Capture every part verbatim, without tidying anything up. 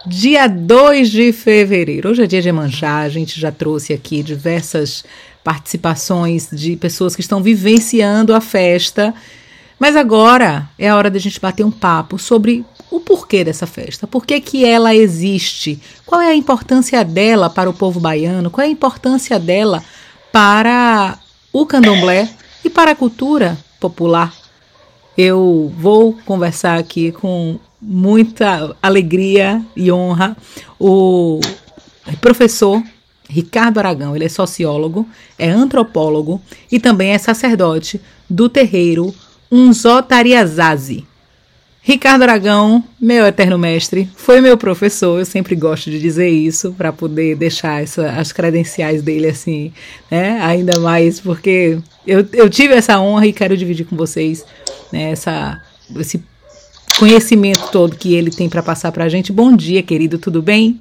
Dia dois de fevereiro, hoje é dia de Iemanjá, a gente já trouxe aqui diversas participações de pessoas que estão vivenciando a festa, mas agora é a hora da gente bater um papo sobre o porquê dessa festa, por que que ela existe, qual é a importância dela para o povo baiano, qual é a importância dela para o candomblé e para a cultura popular. Eu vou conversar aqui com muita alegria e honra o professor Ricardo Aragão. Ele é sociólogo, é antropólogo e também é sacerdote do terreiro Unzotariazazi. Ricardo Aragão, meu eterno mestre, foi meu professor, eu sempre gosto de dizer isso, para poder deixar essa, as credenciais dele assim, né, ainda mais, porque eu, eu tive essa honra e quero dividir com vocês, né, essa, esse conhecimento todo que ele tem para passar para a gente. Bom dia, querido, tudo bem?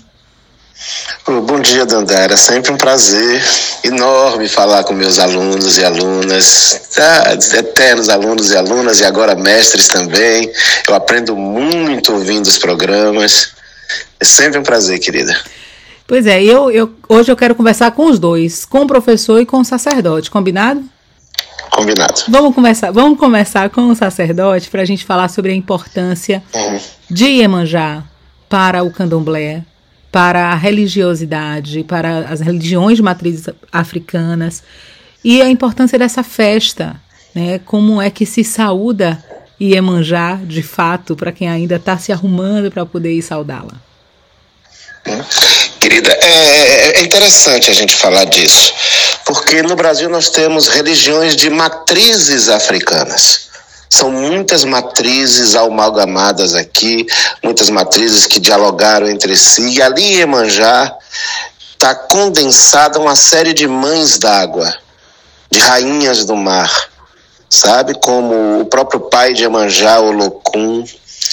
Oh, bom dia, Dandara. É sempre um prazer enorme falar com meus alunos e alunas, ah, eternos alunos e alunas, e agora mestres também. Eu aprendo muito ouvindo os programas. É sempre um prazer, querida. Pois é, eu, eu, hoje eu quero conversar com os dois, com o professor e com o sacerdote, combinado? Combinado. Vamos começar, vamos começar com o sacerdote para a gente falar sobre a importância uhum. de Iemanjá para o candomblé, para a religiosidade, para as religiões de matrizes africanas e a importância dessa festa, né? Como é que se saúda Iemanjá de fato para quem ainda está se arrumando para poder ir saudá-la. Hum. Querida, é, é interessante a gente falar disso, porque no Brasil nós temos religiões de matrizes africanas. São muitas matrizes amalgamadas aqui, muitas matrizes que dialogaram entre si, e ali em Iemanjá está condensada uma série de mães d'água, de rainhas do mar, sabe? Como o próprio pai de Iemanjá, Olokun,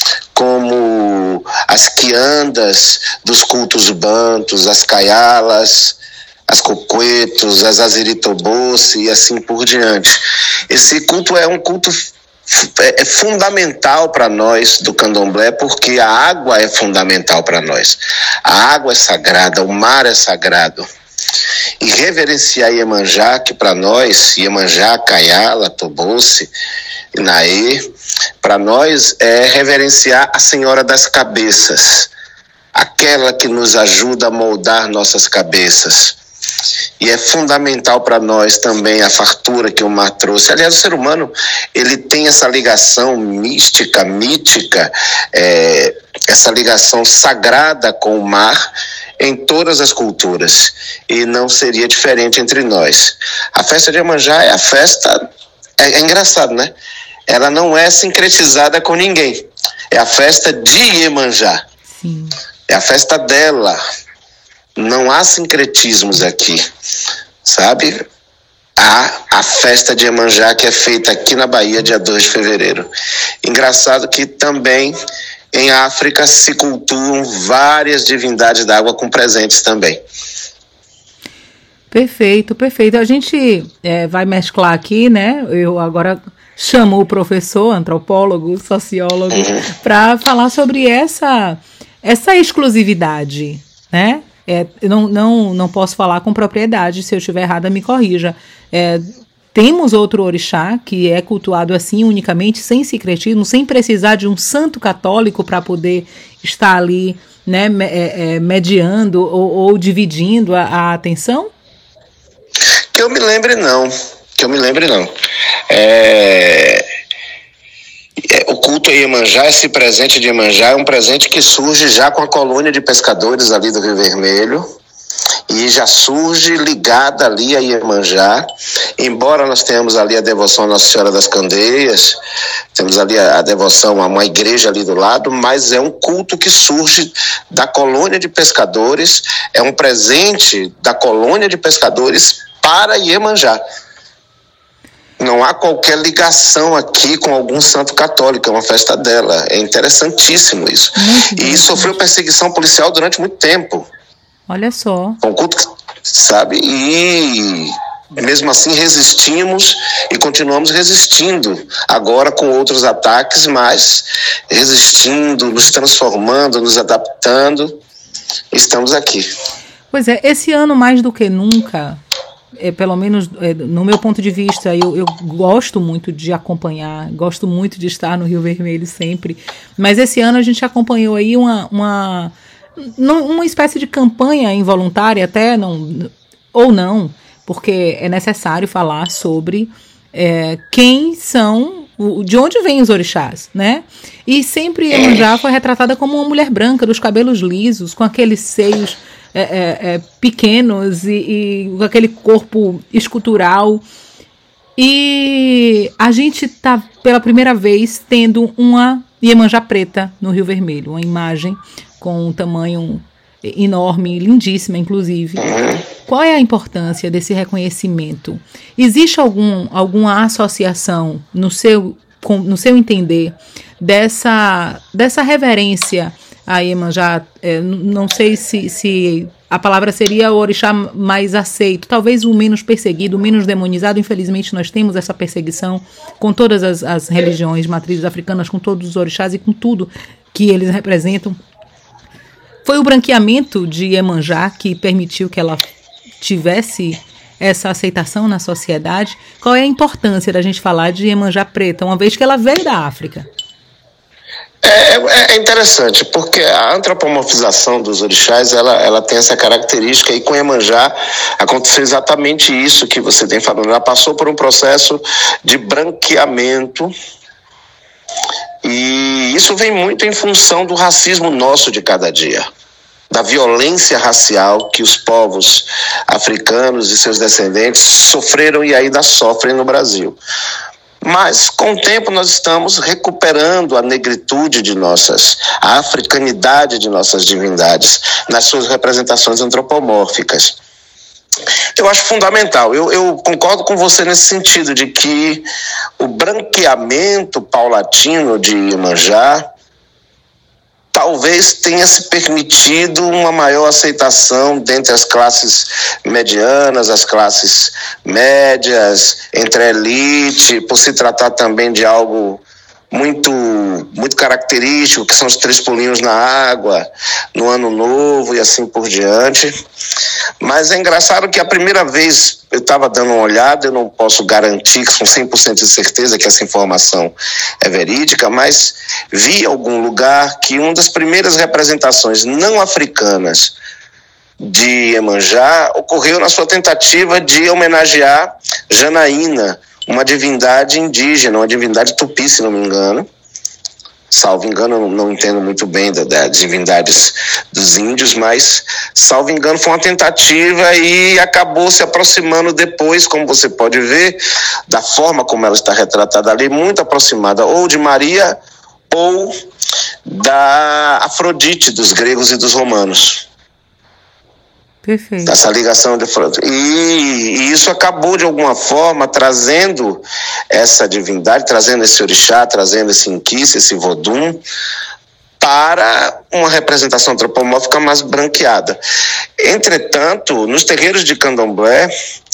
como as quiandas dos cultos bantos, as caialas, as coquetos, as aziritobossi e assim por diante. Esse culto é um culto é fundamental para nós do candomblé, porque a água é fundamental para nós. A água é sagrada, o mar é sagrado. E reverenciar Iemanjá, que para nós, Iemanjá, Caiala, Tobossi, Inaê, para nós é reverenciar a Senhora das Cabeças, aquela que nos ajuda a moldar nossas cabeças. E é fundamental para nós também a fartura que o mar trouxe. Aliás, o ser humano, ele tem essa ligação mística, mítica, é, essa ligação sagrada com o mar em todas as culturas. E não seria diferente entre nós. A festa de Iemanjá é a festa... É, é engraçado, né? Ela não é sincretizada com ninguém. É a festa de Iemanjá. Sim. É a festa dela. Não há sincretismos aqui, sabe? Há a festa de Iemanjá que é feita aqui na Bahia, dia dois de fevereiro. Engraçado que também em África se cultuam várias divindades da água com presentes também. Perfeito, perfeito. A gente é, vai mesclar aqui, né? Eu agora chamo o professor, antropólogo, sociólogo, uhum. para falar sobre essa, essa exclusividade, né? É, não, não, não posso falar com propriedade, se eu estiver errada me corrija. É, temos outro orixá que é cultuado assim unicamente, sem sincretismo, sem precisar de um santo católico para poder estar ali, né, é, é, mediando ou, ou dividindo a, a atenção? Que eu me lembre não, que eu me lembre não. É... O culto a Iemanjá, esse presente de Iemanjá é um presente que surge já com a colônia de pescadores ali do Rio Vermelho e já surge ligada ali a Iemanjá, embora nós tenhamos ali a devoção à Nossa Senhora das Candeias, temos ali a, a devoção a uma igreja ali do lado, mas é um culto que surge da colônia de pescadores, é um presente da colônia de pescadores para Iemanjá. Não há qualquer ligação aqui com algum santo católico, é uma festa dela. É interessantíssimo isso. Muito e sofreu perseguição policial durante muito tempo. Olha só. Um culto, sabe? E mesmo assim resistimos e continuamos resistindo, agora com outros ataques, mas resistindo, nos transformando, nos adaptando, estamos aqui. Pois é, esse ano mais do que nunca, é, pelo menos é, no meu ponto de vista, eu, eu gosto muito de acompanhar, gosto muito de estar no Rio Vermelho sempre, mas esse ano a gente acompanhou aí uma, uma, uma espécie de campanha involuntária até, não, ou não, porque é necessário falar sobre é, quem são, de onde vêm os orixás, né? E sempre Iemanjá foi retratada como uma mulher branca, dos cabelos lisos, com aqueles seios é, é, é, pequenos e, e com aquele corpo escultural. E a gente está, pela primeira vez, tendo uma Iemanjá preta no Rio Vermelho, uma imagem com um tamanho enorme, lindíssima, inclusive. Qual é a importância desse reconhecimento? Existe algum, alguma associação, no seu, com, no seu entender, dessa, dessa reverência a Iemanjá? É, não sei se, se a palavra seria o orixá mais aceito, talvez o menos perseguido, o menos demonizado. Infelizmente nós temos essa perseguição com todas as, as religiões matrizes africanas, com todos os orixás e com tudo que eles representam. Foi o branqueamento de Iemanjá que permitiu que ela tivesse essa aceitação na sociedade? Qual é a importância da gente falar de Iemanjá preta, uma vez que ela veio da África? É, é interessante, porque a antropomorfização dos orixás, ela, ela tem essa característica, e com Iemanjá aconteceu exatamente isso que você tem falado. Ela passou por um processo de branqueamento, e isso vem muito em função do racismo nosso de cada dia, da violência racial que os povos africanos e seus descendentes sofreram e ainda sofrem no Brasil. Mas, com o tempo, nós estamos recuperando a negritude de nossas, a africanidade de nossas divindades nas suas representações antropomórficas. Eu acho fundamental, eu, eu concordo com você nesse sentido, de que o branqueamento paulatino de Iemanjá talvez tenha se permitido uma maior aceitação dentre as classes medianas, as classes médias, entre a elite, por se tratar também de algo muito, muito característico, que são os três pulinhos na água, no Ano Novo e assim por diante. Mas é engraçado que a primeira vez eu estava dando uma olhada, eu não posso garantir com cem por cento de certeza que essa informação é verídica, mas vi em algum lugar que uma das primeiras representações não africanas de Iemanjá ocorreu na sua tentativa de homenagear Janaína, uma divindade indígena, uma divindade tupi, se não me engano. Salvo engano, eu não entendo muito bem das da divindades dos índios, mas, salvo engano, foi uma tentativa e acabou se aproximando depois, como você pode ver, da forma como ela está retratada ali, muito aproximada ou de Maria ou da Afrodite dos gregos e dos romanos. Perfeito. Essa ligação de e, e isso acabou de alguma forma trazendo essa divindade, trazendo esse orixá, trazendo esse inquice, esse vodum, para uma representação antropomórfica mais branqueada. Entretanto, nos terreiros de candomblé,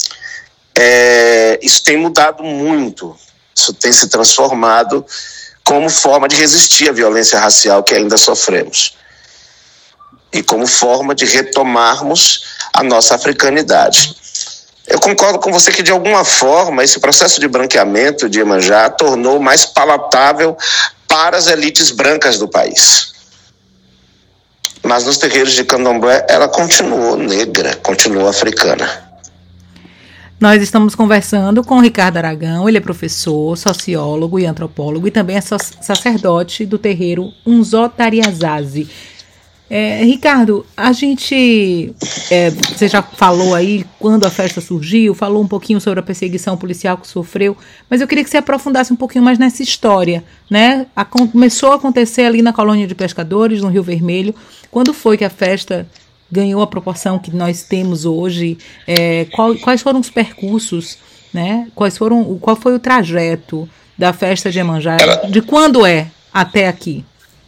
é, isso tem mudado muito, isso tem se transformado como forma de resistir à violência racial que ainda sofremos. E como forma de retomarmos a nossa africanidade. Eu concordo com você que, de alguma forma, esse processo de branqueamento de Iemanjá tornou mais palatável para as elites brancas do país. Mas nos terreiros de candomblé, ela continuou negra, continuou africana. Nós estamos conversando com o Ricardo Aragão, ele é professor, sociólogo e antropólogo, e também é sacerdote do terreiro Unzotariazazi. É, Ricardo, a gente, é, você já falou aí quando a festa surgiu, falou um pouquinho sobre a perseguição policial que sofreu, mas eu queria que você aprofundasse um pouquinho mais nessa história, né? A, começou a acontecer ali na colônia de pescadores, no Rio Vermelho. Quando foi que a festa ganhou a proporção que nós temos hoje? É, qual, quais foram os percursos, né? Quais foram, qual foi o trajeto da festa de Iemanjá? De quando é até aqui?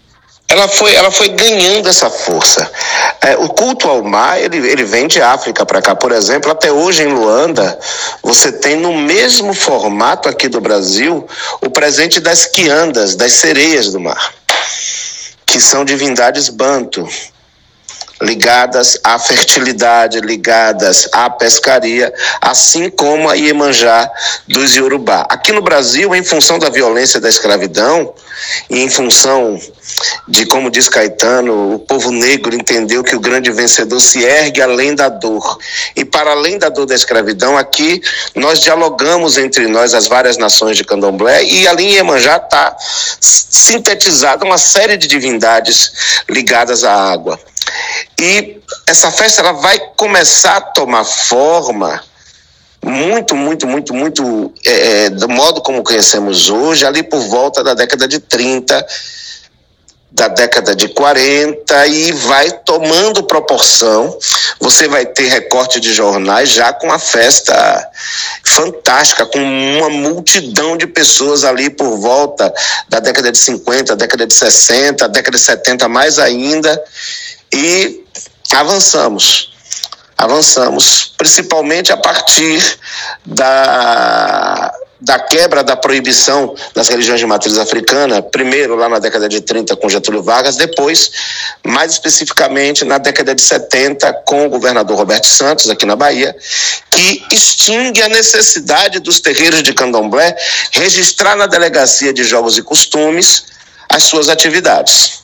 ela foi, ela foi ganhando essa força. É, o culto ao mar, ele, ele vem de África para cá. Por exemplo, até hoje em Luanda, você tem no mesmo formato aqui do Brasil o presente das quiandas, das sereias do mar, que são divindades banto, ligadas à fertilidade, ligadas à pescaria, assim como a Iemanjá dos Iorubá. Aqui no Brasil, em função da violência da escravidão e em função de, como diz Caetano, o povo negro entendeu que o grande vencedor se ergue além da dor. E para além da dor da escravidão, aqui nós dialogamos entre nós, as várias nações de Candomblé, e ali em Iemanjá está sintetizada uma série de divindades ligadas à água. E essa festa ela vai começar a tomar forma muito, muito, muito, muito é, do modo como conhecemos hoje, ali por volta da década de trinta, da década de quarenta, e vai tomando proporção. Você vai ter recorte de jornais já com a festa fantástica, com uma multidão de pessoas ali por volta da década de cinquenta, década de sessenta, década de setenta mais ainda. E avançamos, avançamos, principalmente a partir da, da quebra da proibição das religiões de matriz africana, primeiro lá na década de trinta com Getúlio Vargas, depois, mais especificamente, na década de setenta com o governador Roberto Santos, aqui na Bahia, que extingue a necessidade dos terreiros de Candomblé registrar na Delegacia de Jogos e Costumes as suas atividades.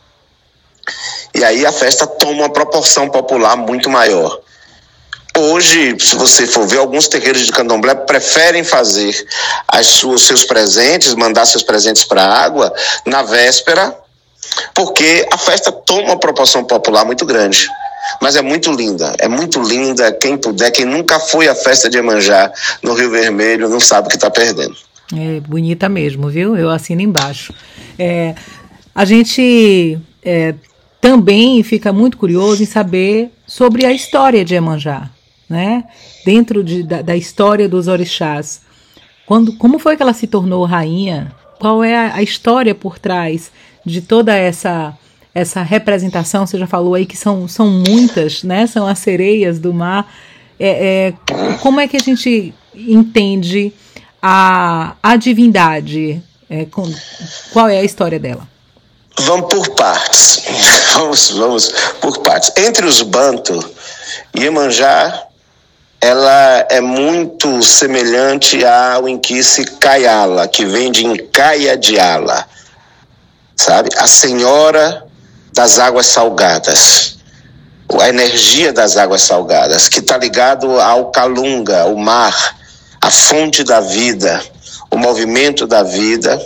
E aí a festa toma uma proporção popular muito maior. Hoje, se você for ver, alguns terreiros de Candomblé preferem fazer as suas, seus presentes, mandar seus presentes para a água na véspera, porque a festa toma uma proporção popular muito grande. Mas é muito linda, é muito linda. Quem puder, quem nunca foi à festa de Iemanjá no Rio Vermelho, não sabe o que está perdendo. É bonita mesmo, viu? Eu assino embaixo. É, a gente... É, também fica muito curioso em saber sobre a história de Iemanjá, né? Dentro de, da, da história dos orixás. Quando, como foi que ela se tornou rainha? Qual é a, a história por trás de toda essa, essa representação? Você já falou aí que são, são muitas, né? São as sereias do mar. É, é, como é que a gente entende a, a divindade? É, com, qual é a história dela? Vamos por partes. Vamos, vamos por partes. Entre os Bantu, Iemanjá, ela é muito semelhante ao Inquice Kayala, que vem de Incaia de Ala, sabe? A senhora das águas salgadas, a energia das águas salgadas, que está ligado ao Kalunga, o mar, a fonte da vida, o movimento da vida.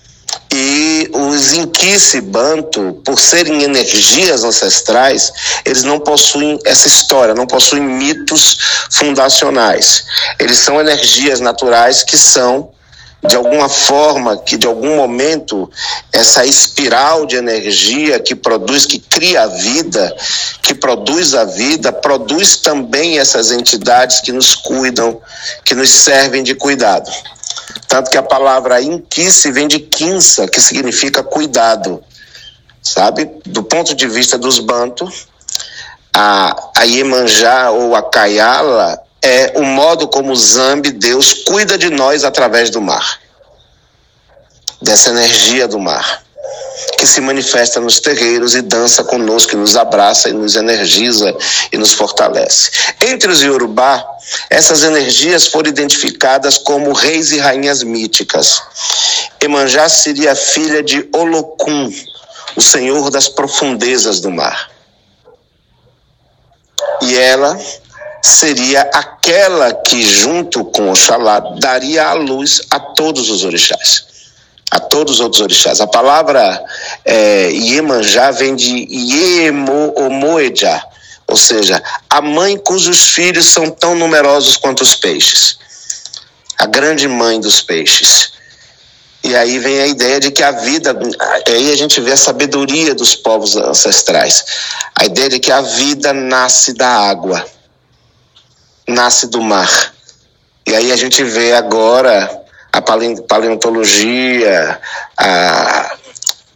E os Inquice Bantu, por serem energias ancestrais, eles não possuem essa história, não possuem mitos fundacionais. Eles são energias naturais que são, de alguma forma, que de algum momento, essa espiral de energia que produz, que cria a vida, que produz a vida, produz também essas entidades que nos cuidam, que nos servem de cuidado. Tanto que a palavra Inquice vem de Quinça, que significa cuidado, sabe? Do ponto de vista dos Bantu, a, a Iemanjá ou a Kayala é o modo como o Zambi, Deus, cuida de nós através do mar. Dessa energia do mar, que se manifesta nos terreiros e dança conosco, e nos abraça e nos energiza e nos fortalece. Entre os Iorubá, essas energias foram identificadas como reis e rainhas míticas. Iemanjá seria filha de Olokun, o senhor das profundezas do mar. E ela seria aquela que, junto com Oxalá, daria a luz a todos os orixás. A todos os outros orixás. A palavra é, Iemanjá vem de Iemo ou Moedja, ou seja, a mãe cujos filhos são tão numerosos quanto os peixes. A grande mãe dos peixes. E aí vem a ideia de que a vida, aí a gente vê a sabedoria dos povos ancestrais. A ideia de que a vida nasce da água, nasce do mar. E aí a gente vê agora a paleontologia, a,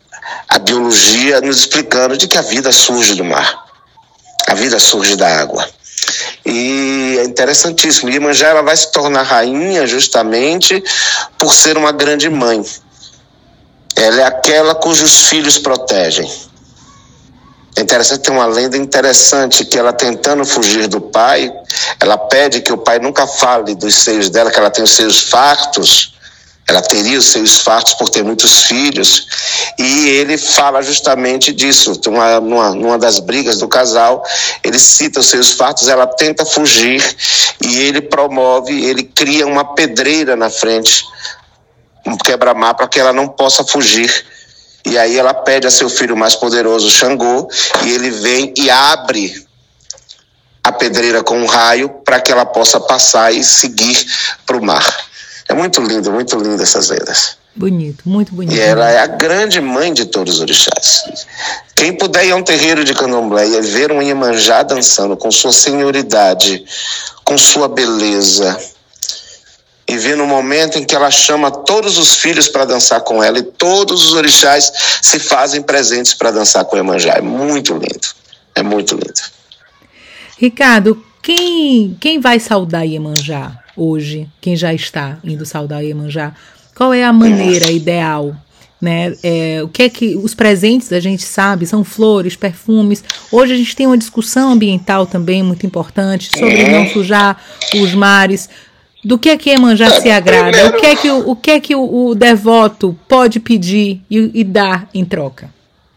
a biologia nos explicando de que a vida surge do mar, a vida surge da água. E é interessantíssimo, Iemanjá ela vai se tornar rainha justamente por ser uma grande mãe. Ela é aquela cujos filhos protegem. É interessante, tem uma lenda interessante que ela, tentando fugir do pai, ela pede que o pai nunca fale dos seios dela, que ela tem os seios fartos. Ela teria os seios fartos por ter muitos filhos, e ele fala justamente disso. Numa, numa, numa das brigas do casal, ele cita os seios fartos, ela tenta fugir, e ele promove, ele cria uma pedreira na frente, um quebra-mar, para que ela não possa fugir. E aí ela pede a seu filho mais poderoso, Xangô, e ele vem e abre a pedreira com um raio para que ela possa passar e seguir para o mar. É muito lindo, muito lindo essas lendas. Bonito, muito bonito. E ela é a grande mãe de todos os orixás. Quem puder ir a um terreiro de candomblé e ver um Iemanjá dançando com sua senioridade, com sua beleza, e ver no momento em que ela chama todos os filhos para dançar com ela, e todos os orixás se fazem presentes para dançar com o Iemanjá. É muito lindo, é muito lindo. Ricardo, quem, quem vai saudar Iemanjá hoje, quem já está indo saudar Iemanjá, qual é a maneira ideal, né? É, o que é que os presentes a gente sabe são flores, perfumes. Hoje a gente tem uma discussão ambiental também muito importante sobre uhum. não sujar os mares. Do que é que Iemanjá se agrada? O que é que o, o, que é que o, o devoto pode pedir e, e dar em troca?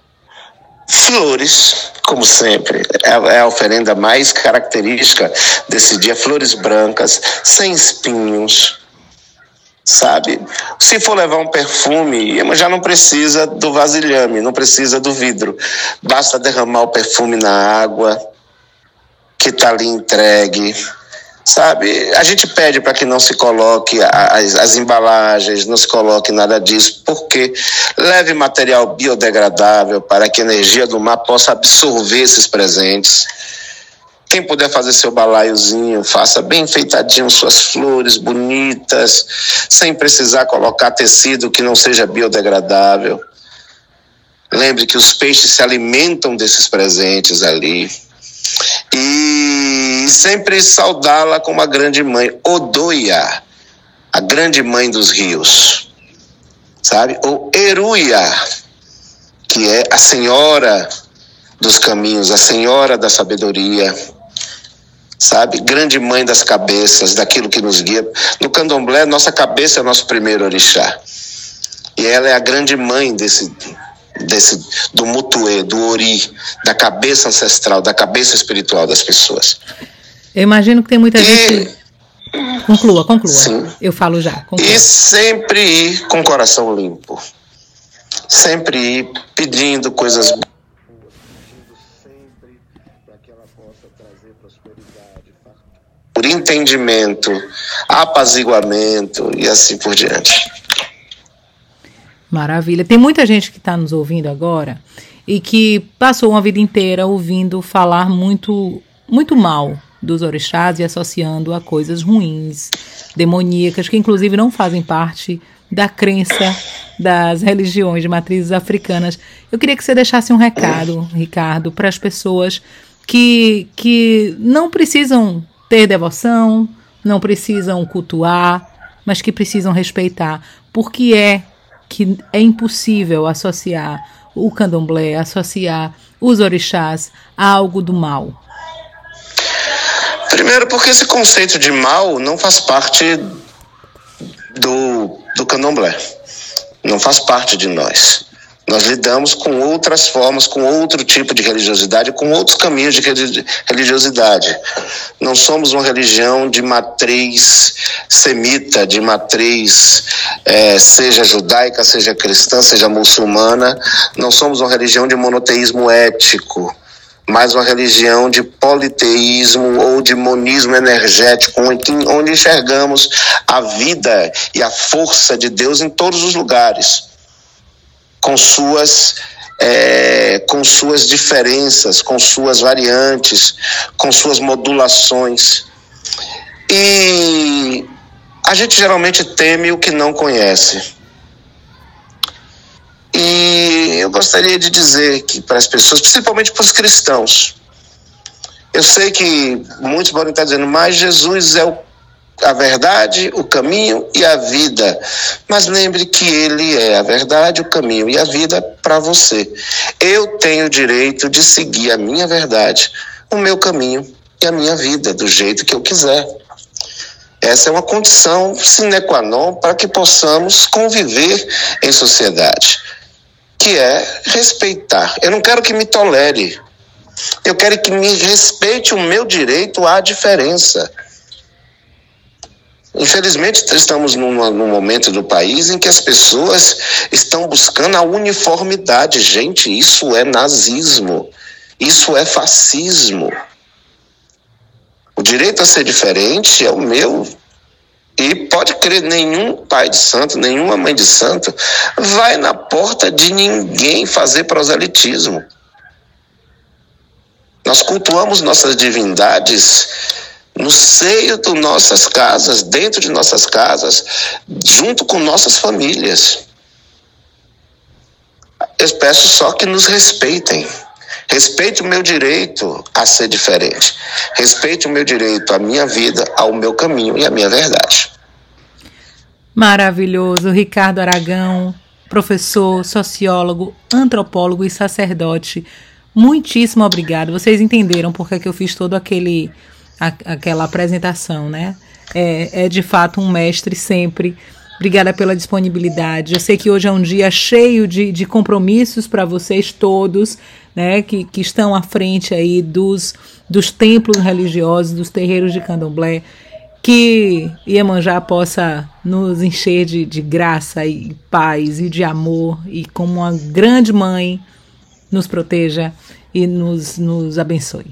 Flores, como sempre, é a oferenda mais característica desse dia, flores brancas, sem espinhos, sabe? Se for levar um perfume, já não precisa do vasilhame, não precisa do vidro, basta derramar o perfume na água, que está ali entregue, sabe? A gente pede para que não se coloque as, as embalagens, não se coloque nada disso, porque leve material biodegradável para que a energia do mar possa absorver esses presentes. Quem puder fazer seu balaiozinho, faça bem enfeitadinho, suas flores bonitas, sem precisar colocar tecido que não seja biodegradável. Lembre que os peixes se alimentam desses presentes ali. E sempre saudá-la como a grande mãe, Odoia, a grande mãe dos rios, sabe? Ou Eruia, que é a senhora dos caminhos, a senhora da sabedoria, sabe? Grande mãe das cabeças, daquilo que nos guia. No candomblé, nossa cabeça é nosso primeiro orixá. E ela é a grande mãe desse... Desse, do mutuê, do ori, da cabeça ancestral, da cabeça espiritual das pessoas. Eu imagino que tem muita e... gente... Conclua, conclua. Sim. Eu falo já. Conclua. E sempre ir com o coração limpo. Sempre ir pedindo coisas boas. Sempre para que ela possa trazer prosperidade, por entendimento, apaziguamento e assim por diante. Maravilha. Tem muita gente que está nos ouvindo agora e que passou uma vida inteira ouvindo falar muito, muito mal dos orixás e associando a coisas ruins, demoníacas, que inclusive não fazem parte da crença das religiões de matrizes africanas. Eu queria que você deixasse um recado, Ricardo, para as pessoas que, que não precisam ter devoção, não precisam cultuar, mas que precisam respeitar, porque é que é impossível associar o candomblé, associar os orixás a algo do mal. Primeiro porque esse conceito de mal não faz parte do, do candomblé, não faz parte de nós. Nós lidamos com outras formas, com outro tipo de religiosidade, com outros caminhos de religiosidade. Não somos uma religião de matriz semita, de matriz é, seja judaica, seja cristã, seja muçulmana. Não somos uma religião de monoteísmo ético, mas uma religião de politeísmo ou de monismo energético, onde enxergamos a vida e a força de Deus em todos os lugares, com suas, é, com suas diferenças, com suas variantes, com suas modulações. E a gente geralmente teme o que não conhece. E eu gostaria de dizer que para as pessoas, principalmente para os cristãos, eu sei que muitos podem estar dizendo, mas Jesus é o, a verdade, o caminho e a vida. Mas lembre que Ele é a verdade, o caminho e a vida para você. Eu tenho o direito de seguir a minha verdade, o meu caminho e a minha vida, do jeito que eu quiser. Essa é uma condição sine qua non para que possamos conviver em sociedade, que é respeitar. Eu não quero que me tolere, eu quero que me respeite o meu direito à diferença. Infelizmente, estamos num, num momento do país em que as pessoas estão buscando a uniformidade. Gente, isso é nazismo, isso é fascismo. O direito a ser diferente é o meu. E pode crer, nenhum pai de santo, nenhuma mãe de santo vai na porta de ninguém fazer proselitismo. Nós cultuamos nossas divindades no seio de nossas casas, dentro de nossas casas, junto com nossas famílias. Eu peço só que nos respeitem. Respeite o meu direito a ser diferente. Respeite o meu direito à minha vida, ao meu caminho e à minha verdade. Maravilhoso. Ricardo Aragão, professor, sociólogo, antropólogo e sacerdote. Muitíssimo obrigado. Vocês entenderam por que eu fiz todo aquele, a, aquela apresentação, né? É, é de fato um mestre sempre. Obrigada pela disponibilidade. Eu sei que hoje é um dia cheio de, de compromissos para vocês todos, né, que, que estão à frente aí dos, dos templos religiosos, dos terreiros de candomblé. Que Iemanjá possa nos encher de, de graça e paz e de amor e como uma grande mãe nos proteja e nos, nos abençoe.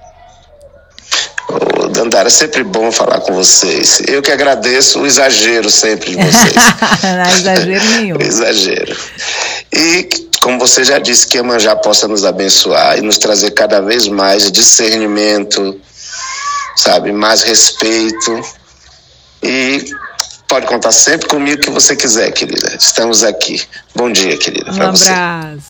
Ô, Dandara, é sempre bom falar com vocês. Eu que agradeço o exagero sempre de vocês. Não há exagero nenhum. O exagero. E, como você já disse, que Iemanjá possa nos abençoar e nos trazer cada vez mais discernimento, sabe, mais respeito. E pode contar sempre comigo que você quiser, querida. Estamos aqui. Bom dia, querida. Um abraço.